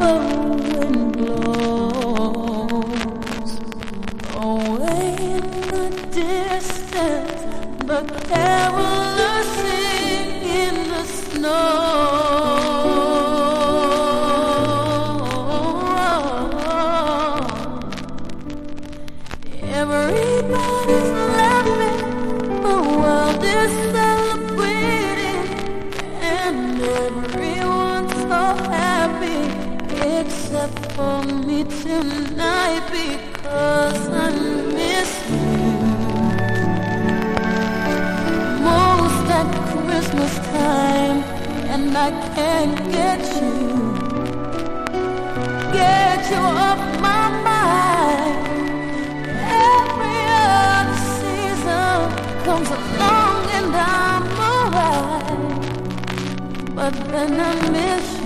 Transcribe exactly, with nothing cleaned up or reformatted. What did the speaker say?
wind blows away in the distance, the carolers sing in the snow. Everybody's laughing, the world is celebrating, and everyone's so happy except for me tonight, because I miss you most at Christmas time, and I can't get you, get you off my mind. Every other season comes along and I'm alright, but then I miss you.